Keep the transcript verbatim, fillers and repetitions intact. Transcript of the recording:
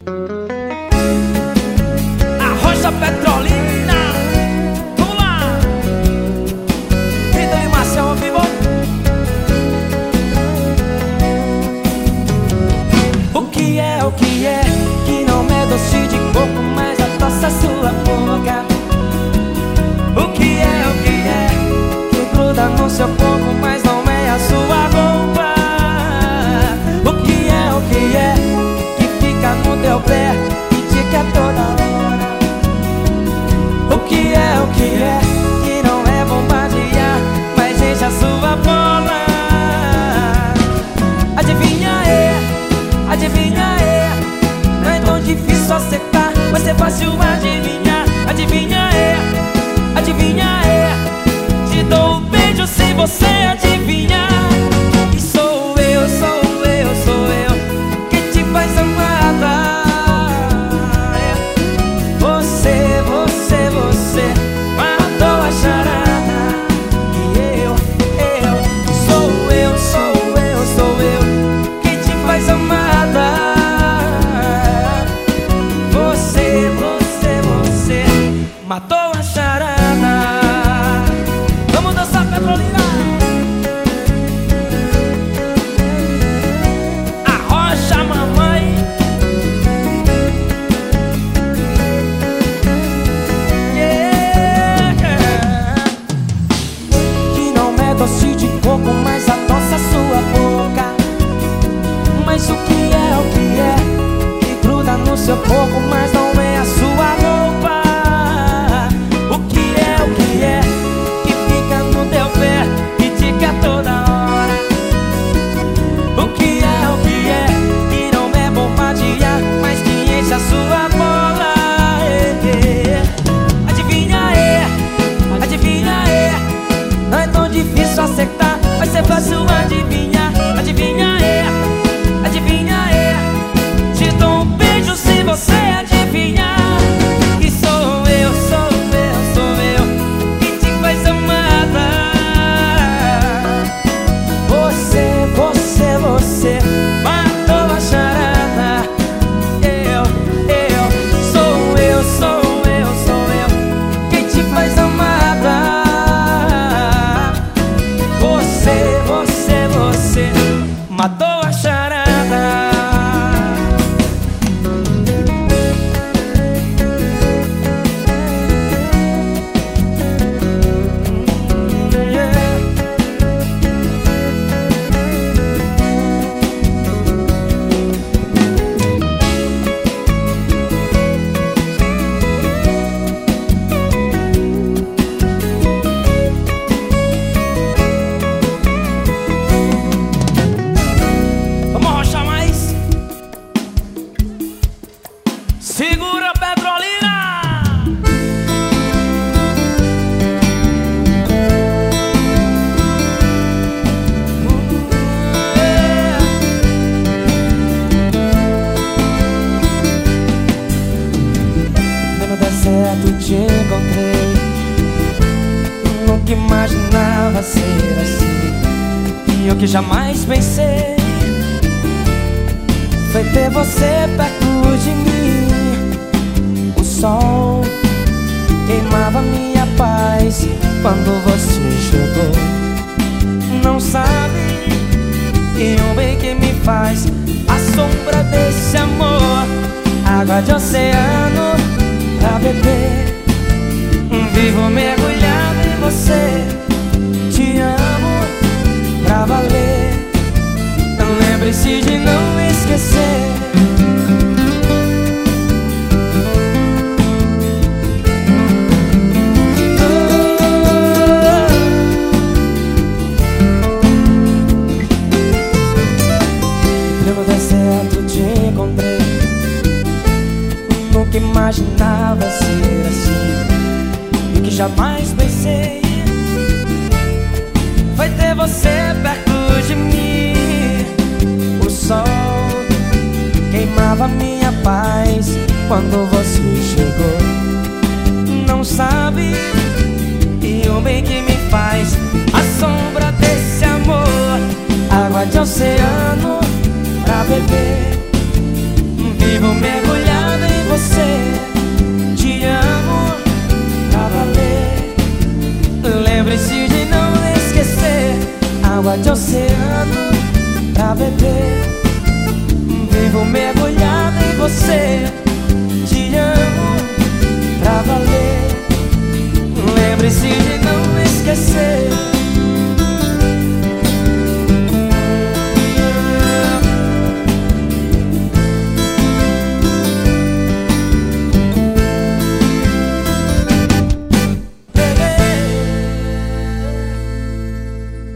A Rocha Petrolina. Vamos lá. Rita e Marcel ao vivo. O que é, o que é que não é doce de coco, mas adoça sua boca? O que é, o que é que gruda no seu corpo, mas não é a sua roupa? O que é, o que é que fica no teu pé e te quer toda hora? O que é, o que é que não é bombardear, mas enche a sua bola? Adivinha é, adivinha é, não é tão difícil acertar, vai ser fácil adivinhar. Adivinha é, adivinha é, te dou um beijo sem você adivinhar. E sou eu, sou eu, sou eu que te faz amada. Você, você, você matou a charada. E eu, eu, sou eu, sou eu, sou eu que te faz amada. Você, você, você matou a charada. Vamos dançar, Petrolina. A Rocha, mamãe. Yeah. Que não é doce de coco, mas adoça sua boca. Mas o que é, o que é que gruda no seu corpo, mas não é a sua roupa? O que é, o que é que fica no teu pé e te quer toda hora? O que é, o que é que não é bombardear, mas que enche a sua bola? É. Adivinha é, adivinha é, não é tão difícil acertar, vai ser fácil adivinhar. Adivinha é, adivinha é, te dou um beijo se você adivinhar. E sou eu, sou eu, sou eu que te faz amada. Você, você, você matou a charada. Eu, eu, sou eu, sou eu, sou eu que te faz amada. Você, você, você matou a charada. Segura, Petrolina! No deserto te encontrei, nunca imaginava ser assim. E o que jamais pensei foi ter você perto de mim. O sol queimava minha paz quando você chegou. Não sabe que o bem que me faz a sombra desse amor. Água de oceano pra beber, vivo mergulhado em você. Te amo pra valer, lembre-se de não esquecer. Pelo deserto te encontrei, nunca imaginava ser assim. E o que jamais pensei foi ter você perto de mim. O sol queimava minha paz quando você chegou. Não sabe e o bem que me faz a sombra desse amor. Água de oceano pra beber, vivo mergulhado água de oceano pra beber. Vivo mergulhado em você, te amo pra valer. Lembre-se de não esquecer